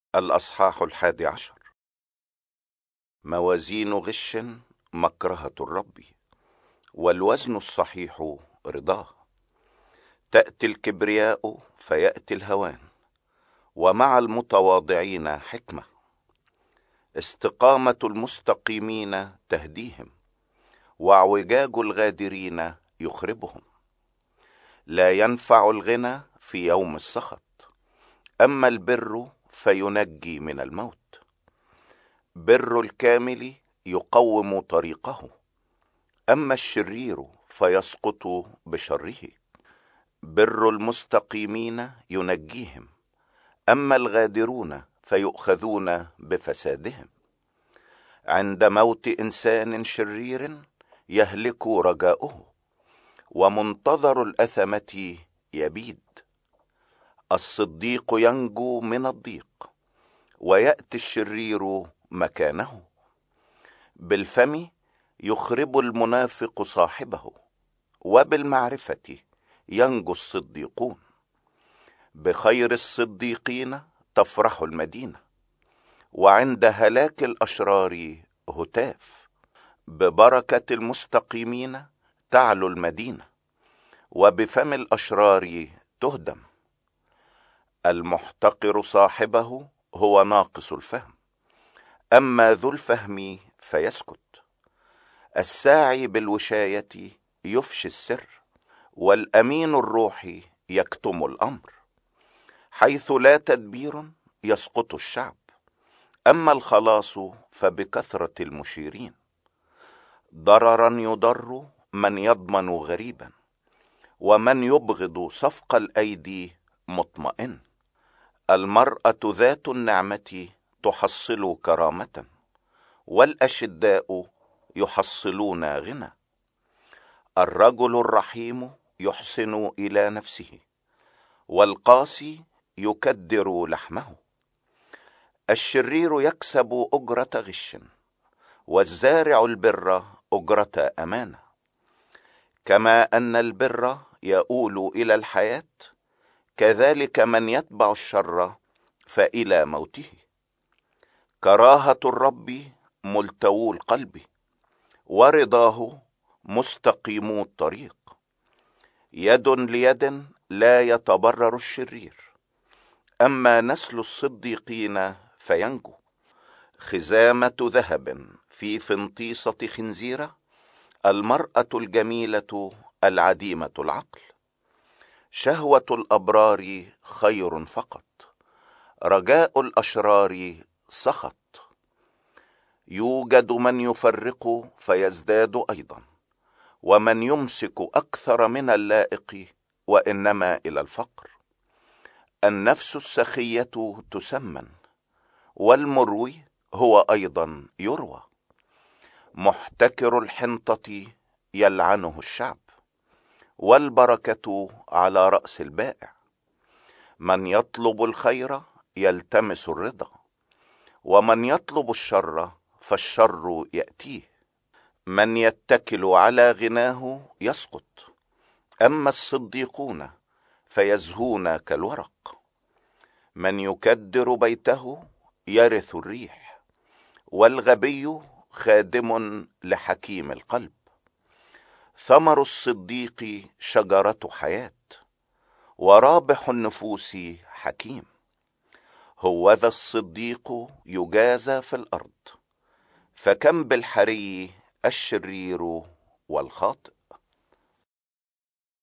الأصحاح 11. موازين غش مكرهة الرب، والوزن الصحيح رضاه. تأتي الكبرياء فيأتي الهوان، ومع المتواضعين حكمة. استقامة المستقيمين تهديهم، واعوجاج الغادرين يخربهم. لا ينفع الغنى في يوم السخط، أما البر فينجي من الموت. بر الكامل يقوم طريقه، أما الشرير فيسقط بشره. بر المستقيمين ينجيهم، أما الغادرون فيؤخذون بفسادهم. عند موت إنسان شرير يهلك رجاؤه، ومنتظر الأثمة يبيد. الصديق ينجو من الضيق، ويأتي الشرير مكانه. بالفم يخرب المنافق صاحبه، وبالمعرفة ينجو الصديقون. بخير الصديقين تفرح المدينة، وعند هلاك الأشرار هتاف. ببركة المستقيمين تعلو المدينة، وبفم الأشرار تهدم. المحتقر صاحبه هو ناقص الفهم، أما ذو الفهم فيسكت. الساعي بالوشاية يفشي السر، والأمين الروح يكتم الأمر. حيث لا تدبير يسقط الشعب، أما الخلاص فبكثرة المشيرين. ضررا يضر من يضمن غريبا، ومن يبغض صفق الأيدي مطمئن. المرأة ذات النعمة تحصل كرامة، والأشداء يحصلون غنى. الرجل الرحيم يحسن إلى نفسه، والقاسي يكدر لحمه. الشرير يكسب أجرة غش، والزارع البر أجرة أمانة. كما أن البر يؤول إلى الحياة، كذلك من يتبع الشر فإلى موته. كراهة الرب ملتوو القلب، ورضاه مستقيمو الطريق. يد ليد لا يتبرر الشرير، أما نسل الصديقين فينجو. خزامة ذهب في فنطيسة خنزيرة، المرأة الجميلة العديمة العقل. شهوة الأبرار خير فقط، رجاء الأشرار سخط. يوجد من يفرق فيزداد أيضا، ومن يمسك أكثر من اللائق، وإنما إلى الفقر. النفس السخية تسمن، والمروي هو أيضا يروى. محتكر الحنطة يلعنه الشعب، والبركة على رأس البائع. من يطلب الخير يلتمس الرضا، ومن يطلب الشر فالشر يأتيه. من يتكل على غناه يسقط، أما الصديقون فيزهون كالورق. من يكدر بيته يرث الريح، والغبي خادم لحكيم القلب. ثمر الصديق شجرة حياة، ورابح النفوس حكيم. هوذا الصديق يجازى في الأرض، فكم بالحري الشرير والخاطئ.